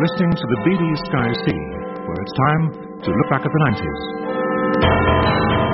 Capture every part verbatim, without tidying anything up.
listening to the B B Sky C, where it's time to look back at the nineties.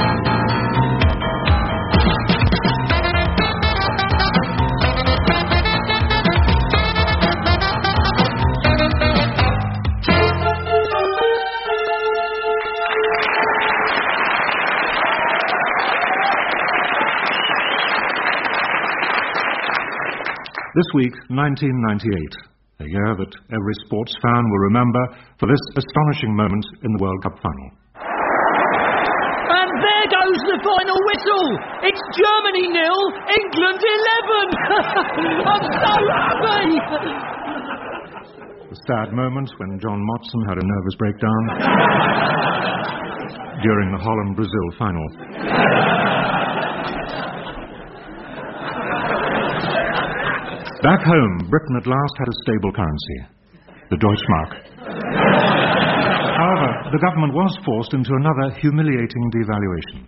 This week, nineteen ninety-eight, a year that every sports fan will remember for this astonishing moment in the World Cup final. And there goes the final whistle! It's Germany nil, England eleven! I'm so happy! The sad moment when John Motson had a nervous breakdown during the Holland-Brazil final. Back home, Britain at last had a stable currency, the Deutschmark. However, the government was forced into another humiliating devaluation.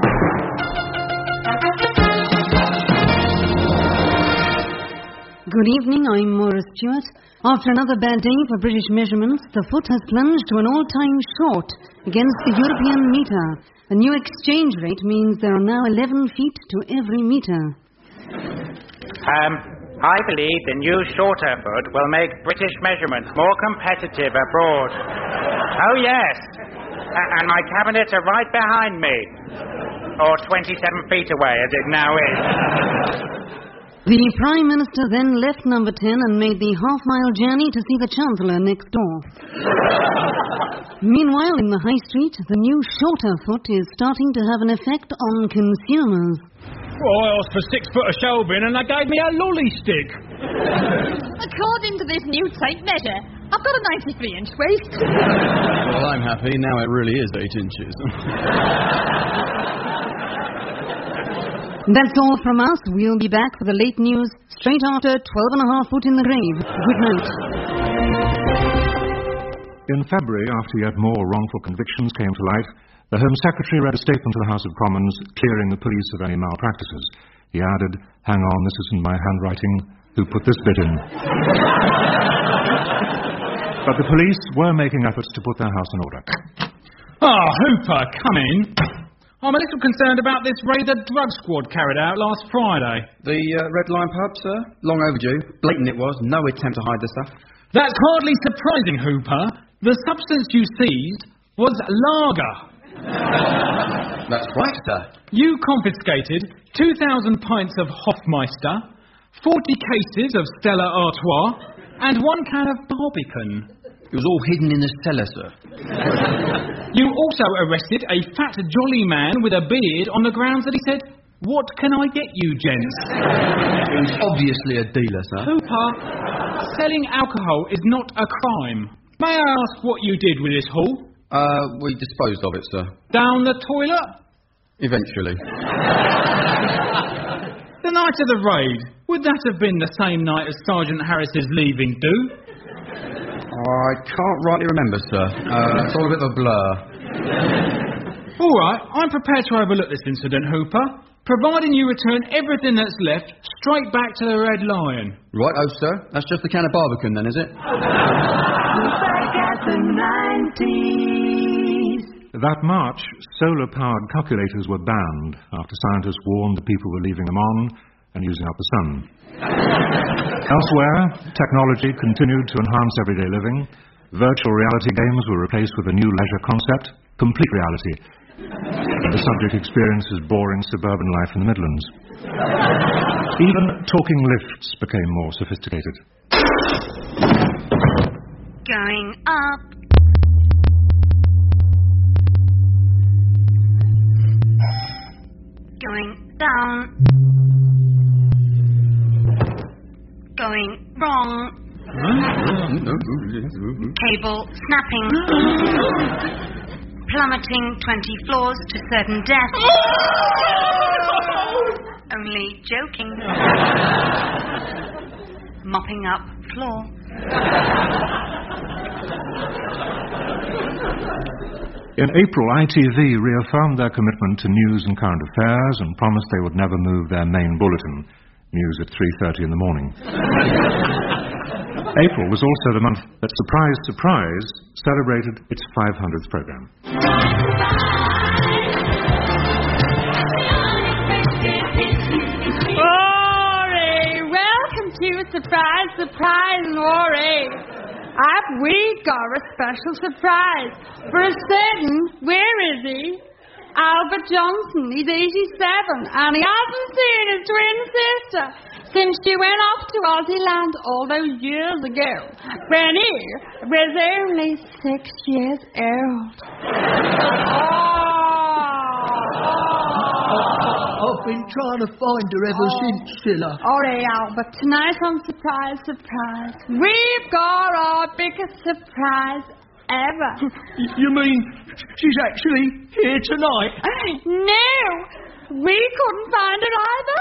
Good evening, I'm Maura Stewart. After another bad day for British measurements, the foot has plunged to an all-time short against the European metre. A new exchange rate means there are now eleven feet to every metre. Um... I believe the new shorter foot will make British measurements more competitive abroad. Oh, yes. A- and my cabinets are right behind me. Or twenty-seven feet away, as it now is. The Prime Minister then left Number ten and made the half-mile journey to see the Chancellor next door. Meanwhile, in the High Street, the new shorter foot is starting to have an effect on consumers. Well, I asked for six foot of shelving and they gave me a lolly stick. According to this new tape measure, I've got a ninety-three inch waist. Well, I'm happy. Now it really is eight inches. That's all from us. We'll be back for the late news straight after twelve and a half foot in the grave. Good night. In February, after yet more wrongful convictions came to light, the Home Secretary read a statement to the House of Commons clearing the police of any malpractices. He added, "Hang on, this isn't my handwriting. Who put this bit in?" But the police were making efforts to put their house in order. Ah, Hooper, come in. I'm a little concerned about this raid the drug squad carried out last Friday. The uh, Red Line pub, sir? Long overdue. Blatant it was. No attempt to hide the stuff. That's hardly surprising, Hooper. The substance you seized was lager. That's right, sir. You confiscated two thousand pints of Hofmeister, forty cases of Stella Artois, and one can of Barbican. It was all hidden in the cellar, sir. You also arrested a fat, jolly man with a beard on the grounds that he said, "What can I get you, gents?" It was obviously a dealer, sir. Hooper, selling alcohol is not a crime. May I ask what you did with this haul? Uh, we disposed of it, sir. Down the toilet? Eventually. The night of the raid, would that have been the same night as Sergeant Harris's leaving do? I can't rightly remember, sir. Uh, it's all a bit of a blur. All right, I'm prepared to overlook this incident, Hooper, providing you return everything that's left straight back to the Red Lion. Right, oh, sir. That's just a can of Barbican, then, is it? Back at the nineties. That March, solar-powered calculators were banned after scientists warned the people were leaving them on and using up the sun. Elsewhere, technology continued to enhance everyday living. Virtual reality games were replaced with a new leisure concept, complete reality. And the subject experiences boring suburban life in the Midlands. Even talking lifts became more sophisticated. Going up. Going down. Going wrong. Cable snapping. Plummeting twenty floors to certain death. Only joking. Mopping up floor. In April, I T V reaffirmed their commitment to news and current affairs and promised they would never move their main bulletin, news at three thirty in the morning. April was also the month that Surprise, Surprise celebrated its five hundredth programme. Rory, welcome to Surprise, Surprise, Rory. Have we got a special surprise for a certain, where is he? Albert Johnson. He's eighty-seven and he hasn't seen his twin sister since she went off to Aussie-land all those years ago when he was only six years old. I've been trying to find her ever Oh. since, Scylla. All right, Albert, tonight on Surprise, Surprise, we've got our biggest surprise ever. Y- You mean she's actually here tonight? No, we couldn't find her either.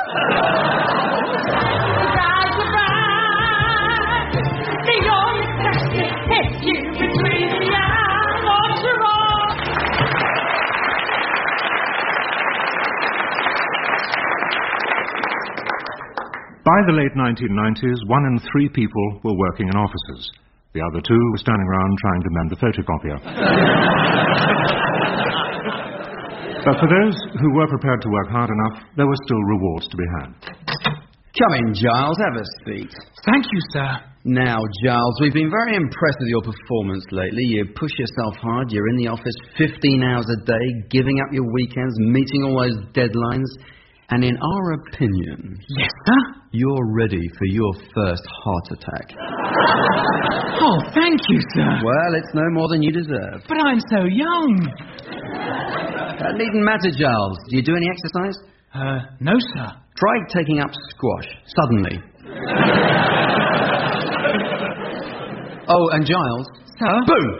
Surprise, surprise, the unexpected hit you between the eyes. What's wrong? By the late nineteen nineties, one in three people were working in offices. The other two were standing around trying to mend the photocopier. But for those who were prepared to work hard enough, there were still rewards to be had. Come in, Giles. Have a seat. Thank you, sir. Now, Giles, we've been very impressed with your performance lately. You push yourself hard. You're in the office fifteen hours a day, giving up your weekends, meeting all those deadlines. And in our opinion, Yes, sir? you're ready for your first heart attack. Oh, thank you, sir. Well, it's no more than you deserve. But I'm so young. That needn't matter, Giles. Do you do any exercise? Uh, no, sir. Try taking up squash, suddenly. Oh, and Giles. Sir? Boom!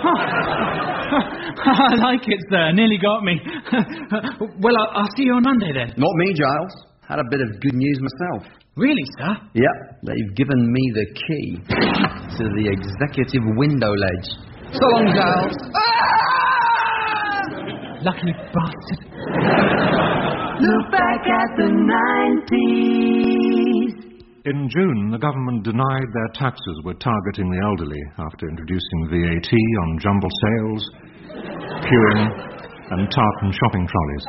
I like it, sir. Nearly got me. Well, I'll, I'll see you on Monday then. Not me, Giles. Had a bit of good news myself. Really, sir? Yep, they've given me the key to the executive window ledge. So long, Giles. Lucky bastard. Look back at the nineties. In June, the government denied their taxes were targeting the elderly after introducing V A T on jumble sales, queuing, and tartan shopping trolleys.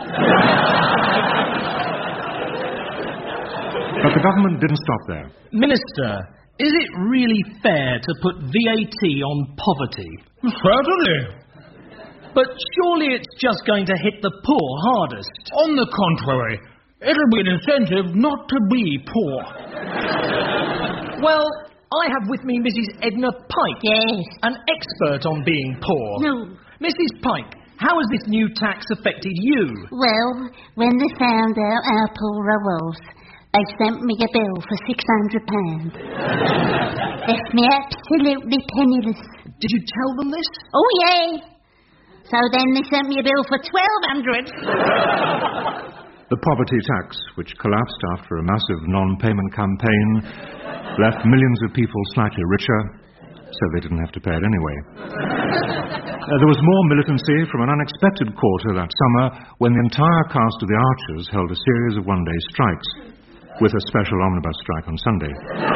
But the government didn't stop there. Minister, is it really fair to put V A T on poverty? Certainly. But surely it's just going to hit the poor hardest. On the contrary, it'll be an incentive not to be poor. Well, I have with me Missus Edna Pike, Yes. an expert on being poor. No. Missus Pike, how has this new tax affected you? Well, when they found out how poor I was, they sent me a bill for six hundred pounds. Left me absolutely penniless. Did you tell them this? Oh, yeah. So then they sent me a bill for twelve hundred. The poverty tax, which collapsed after a massive non-payment campaign, left millions of people slightly richer, so they didn't have to pay it anyway. Uh, there was more militancy from an unexpected quarter that summer when the entire cast of the Archers held a series of one-day strikes, with a special omnibus strike on Sunday.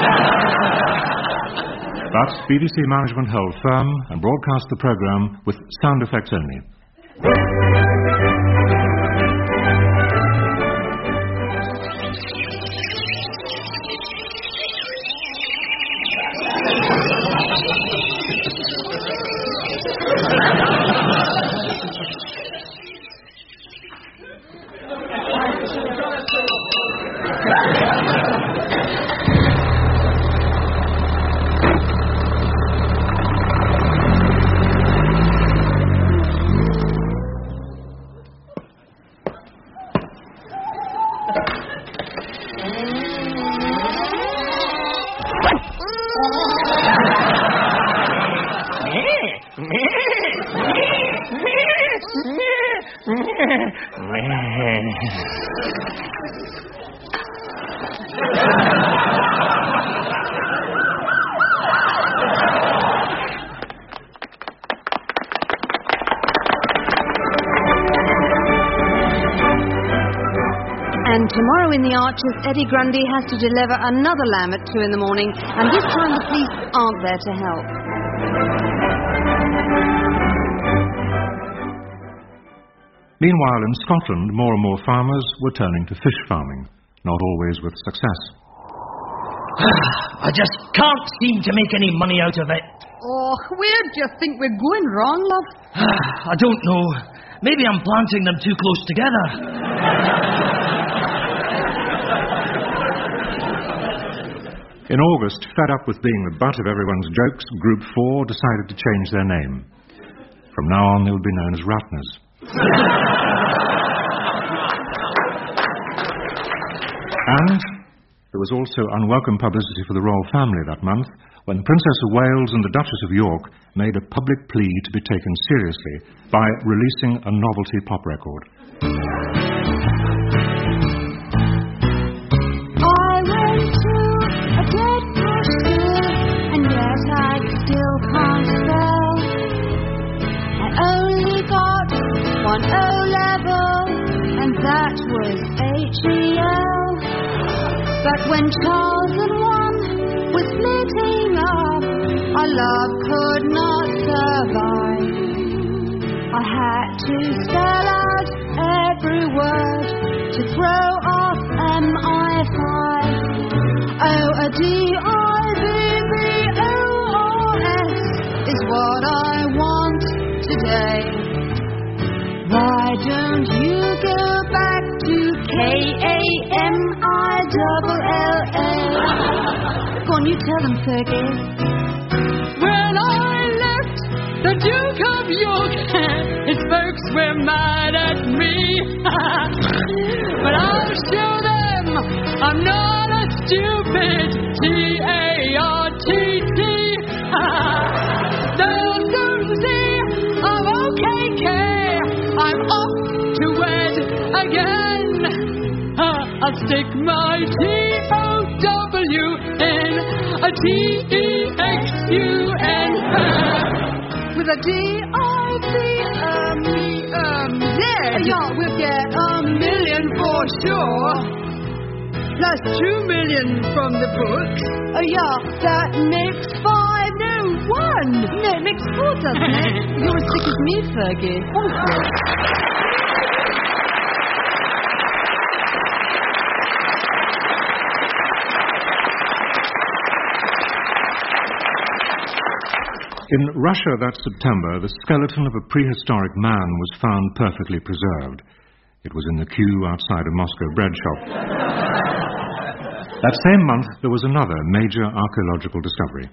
But B B C management held firm and broadcast the programme with sound effects only. And tomorrow Tomorrow in the Arches, Eddie Grundy has to deliver another lamb at two in the morning, and this time the police aren't there to help. Meanwhile, in Scotland, more and more farmers were turning to fish farming, not always with success. I just can't seem to make any money out of it. Oh, where do you think we're going wrong, love? I don't know. Maybe I'm planting them too close together. In August, fed up with being the butt of everyone's jokes, Group four decided to change their name. From now on, they would be known as Ratners. And there was also unwelcome publicity for the royal family that month when the Princess of Wales and the Duchess of York made a public plea to be taken seriously by releasing a novelty pop record. I went to a dead fish school, and yet I still can't spell. I only got one O-level, and that was H E L. But when Charles and one was splitting up, our love could not survive. I had to spell out every word to throw off M I five. Oh, a D I B B O R S is what I want today. Why don't you go back to K A M I double L A? Go on, you tell them, Fergie. When I left the Duke of York, his folks were mad at me. But I'll show them I'm not a stupid T A R T T. They'll soon see I'm O K K. I'm off to wed again. I'll stick my T O W in a T E X U N with a D I C um, um, Z. Yeah, we'll get a million for sure. Plus two million from the books. Oh yeah, that makes five. No, one. No, it makes four, doesn't it? You're as sick as me, Fergie. Honestly. In Russia that September, the skeleton of a prehistoric man was found perfectly preserved. It was in the queue outside a Moscow bread shop. That same month, there was another major archaeological discovery.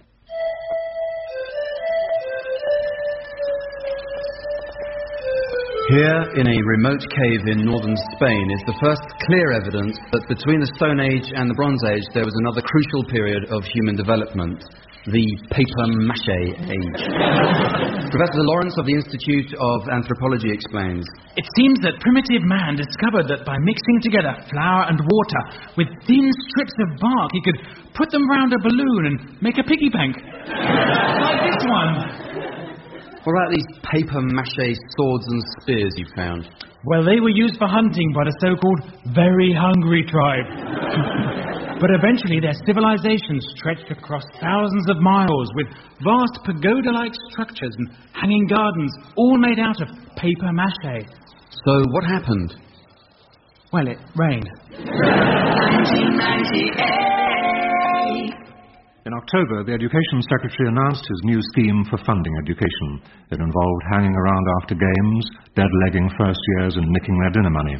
Here, in a remote cave in northern Spain, is the first clear evidence that between the Stone Age and the Bronze Age there was another crucial period of human development, the papier-mâché age. Professor Lawrence of the Institute of Anthropology explains. It seems that primitive man discovered that by mixing together flour and water with thin strips of bark, he could put them round a balloon and make a piggy bank. Like this one. What about these papier-mâché swords and spears you found? Well, they were used for hunting by the so-called very hungry tribe. But eventually their civilization stretched across thousands of miles with vast pagoda-like structures and hanging gardens, all made out of papier-mâché. So what happened? Well, it rained. nineteen ninety-eight. In October, the Education Secretary announced his new scheme for funding education. It involved hanging around after games, dead-legging first years and nicking their dinner money.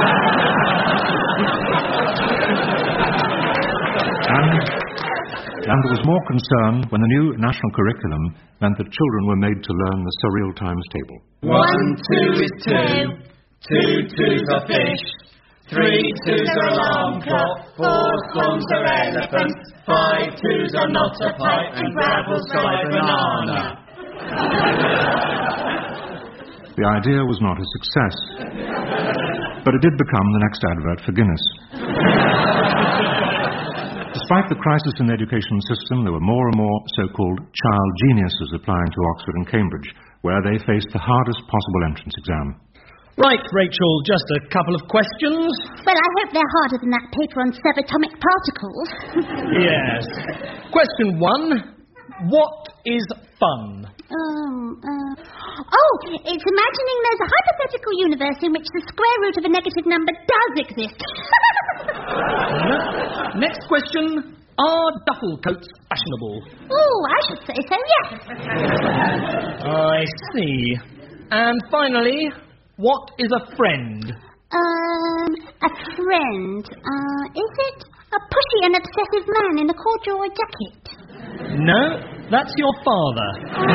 and, and there was more concern when the new national curriculum meant that children were made to learn the surreal times table. One, two is two, two twos are fish, three twos are alarm clock, four swans are elephants, five twos are not a pipe, and gravel's got a banana. The idea was not a success, but it did become the next advert for Guinness. Despite the crisis in the education system, there were more and more so-called child geniuses applying to Oxford and Cambridge, where they faced the hardest possible entrance exam. Right, Rachel, just a couple of questions. Well, I hope they're harder than that paper on subatomic particles. Yes. Question one. What is fun? Um, uh, oh, it's imagining there's a hypothetical universe in which the square root of a negative number does exist. Next question. Are duffel coats fashionable? Oh, I should say so, yes. I see. And finally, what is a friend? Um, a friend. Uh, is it a pushy and obsessive man in a corduroy jacket? No, that's your father.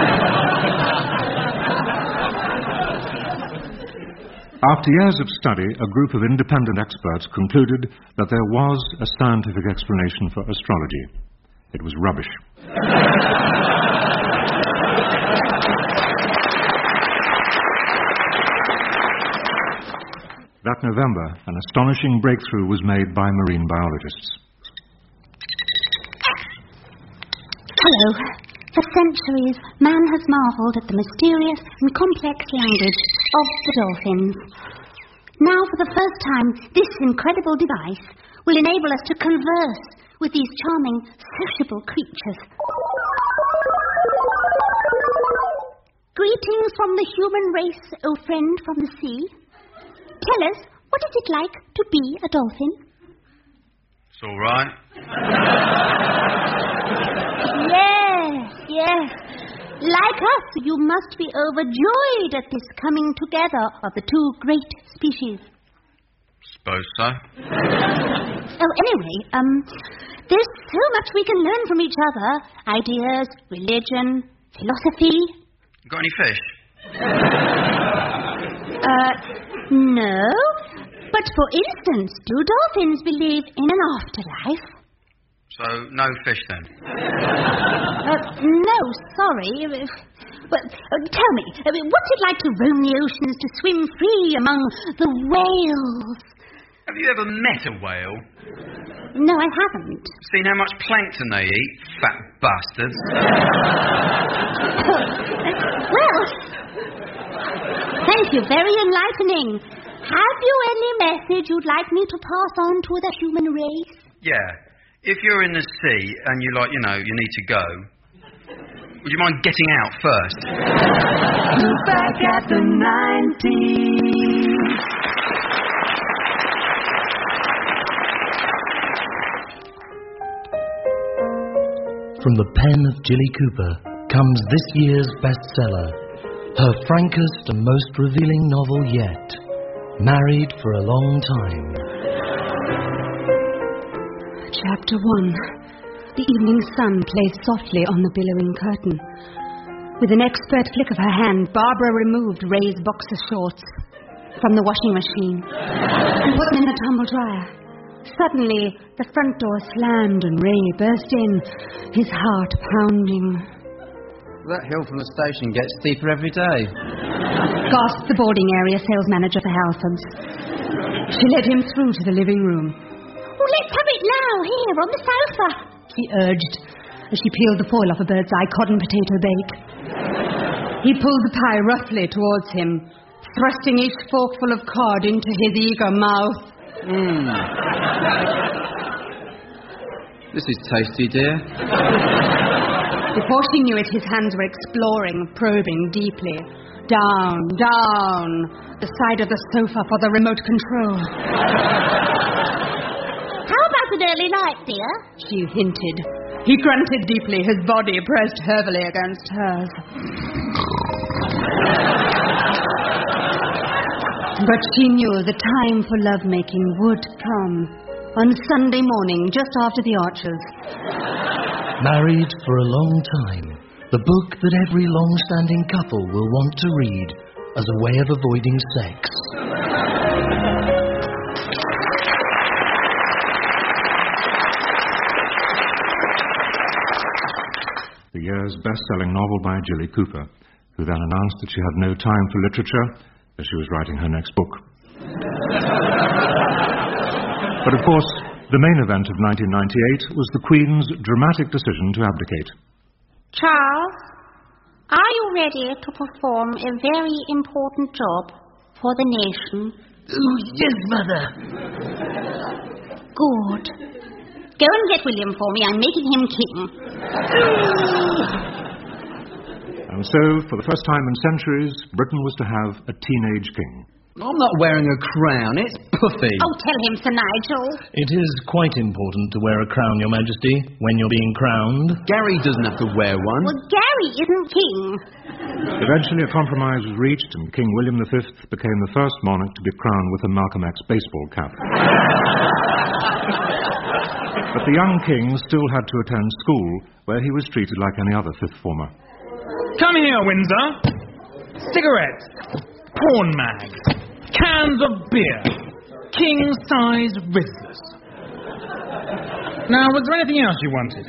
After years of study, a group of independent experts concluded that there was a scientific explanation for astrology. It was rubbish. That November, an astonishing breakthrough was made by marine biologists. Hello. For centuries, man has marvelled at the mysterious and complex language of the dolphins. Now, for the first time, this incredible device will enable us to converse with these charming, sociable creatures. Greetings from the human race, O friend from the sea. Tell us, what is it like to be a dolphin? It's all right. Yes, yes. Like us, you must be overjoyed at this coming together of the two great species. Suppose so. Oh, anyway, um, there's so much we can learn from each other. Ideas, religion, philosophy. Got any fish? Uh, no. But for instance, do dolphins believe in an afterlife? So, no fish then? Uh, no, sorry. Well, uh, tell me, uh, what's it like to roam the oceans, to swim free among the whales? Have you ever met a whale? No, I haven't. Seen how much plankton they eat? Fat bastards. Well, thank you, very enlightening. Have you any message you'd like me to pass on to the human race? Yeah. If you're in the sea and you like, you know, you need to go, would you mind getting out first? Look back at the nineties. From the pen of Jilly Cooper comes this year's bestseller, her frankest and most revealing novel yet, Married for a Long Time. Chapter one. The evening sun plays softly on the billowing curtain. With an expert flick of her hand, Barbara removed Ray's boxer shorts from the washing machine and put them in the tumble dryer. Suddenly, the front door slammed and Ray burst in, his heart pounding. That hill from the station gets steeper every day. Gasped the boarding area sales manager for Halfords. She led him through to the living room. Oh, let's have it now, here, on the sofa, he urged, as she peeled the foil off a bird's eye cotton potato bake. He pulled the pie roughly towards him, thrusting each forkful of cod into his eager mouth. Mmm. This is tasty, dear. Before she knew it, his hands were exploring, probing deeply. Down, down, the side of the sofa for the remote control. How about an early night, dear? She hinted. He grunted deeply, his body pressed heavily against hers. But she knew the time for lovemaking would come. On Sunday morning, just after the Archers. Married for a Long Time. The book that every long-standing couple will want to read as a way of avoiding sex. The year's best-selling novel by Jilly Cooper, who then announced that she had no time for literature as she was writing her next book. But of course, the main event of nineteen ninety-eight was the Queen's dramatic decision to abdicate. Charles, are you ready to perform a very important job for the nation. Oh, yes, Mother. Good. Go and get William for me. I'm making him king. And so, for the first time in centuries, Britain was to have a teenage king. I'm not wearing a crown. It's puffy. Oh, tell him, Sir Nigel. It is quite important to wear a crown, Your Majesty, when you're being crowned. Gary doesn't have to wear one. Well, Gary isn't king. Eventually, a compromise was reached, and King William the Fifth became the first monarch to be crowned with a Malcolm X baseball cap. But the young king still had to attend school, where he was treated like any other fifth former. Come here, Windsor. Cigarettes, porn mags, cans of beer, king-size Rizzlers. Now, was there anything else you wanted?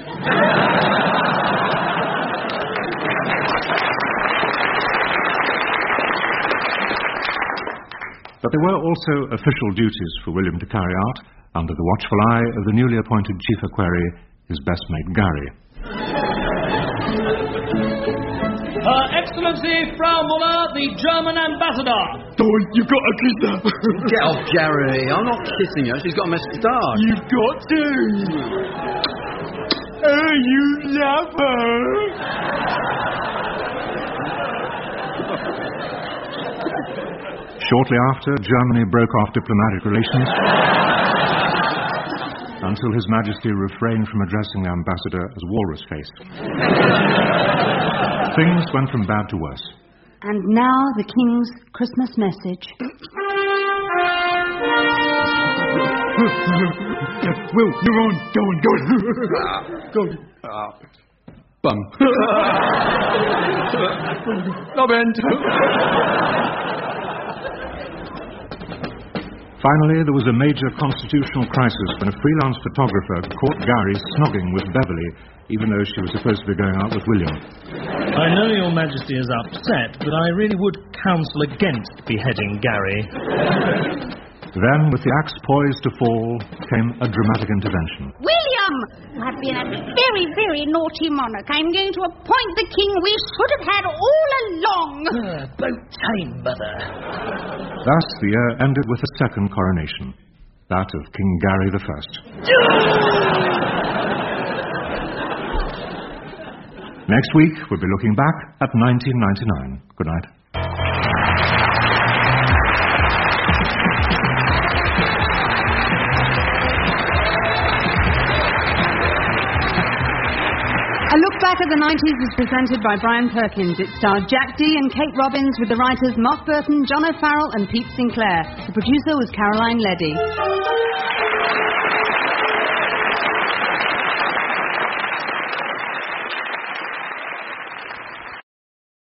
But there were also official duties for William to carry out, under the watchful eye of the newly appointed chief equerry, his best mate Gary. Her Excellency, Frau Muller, the German ambassador. Oh, you've got to kiss her. Get off, Gary. I'm not kissing her. She's got a moustache. You've got to. Oh, you love her. Shortly after, Germany broke off diplomatic relations until His Majesty refrained from addressing the ambassador as Walrus Face. Things went from bad to worse. And now the King's Christmas message. Will, you're on. Go on, go on. Go on. Uh, bum. Knob end. Finally, there was a major constitutional crisis when a freelance photographer caught Gary snogging with Beverly, even though she was supposed to be going out with William. I know Your Majesty is upset, but I really would counsel against beheading Gary. Then, with the axe poised to fall, came a dramatic intervention. William! You have been a very, very naughty monarch. I'm going to appoint the king we should have had all along. Uh, about time, Mother. Thus, the year ended with a second coronation, that of King Gary the First. Next week, we'll be looking back at nineteen ninety-nine. Good night. A Look Back at the nineties was presented by Brian Perkins. It starred Jack Dee and Kate Robbins with the writers Mark Burton, John O'Farrell and Pete Sinclair. The producer was Caroline Leddy.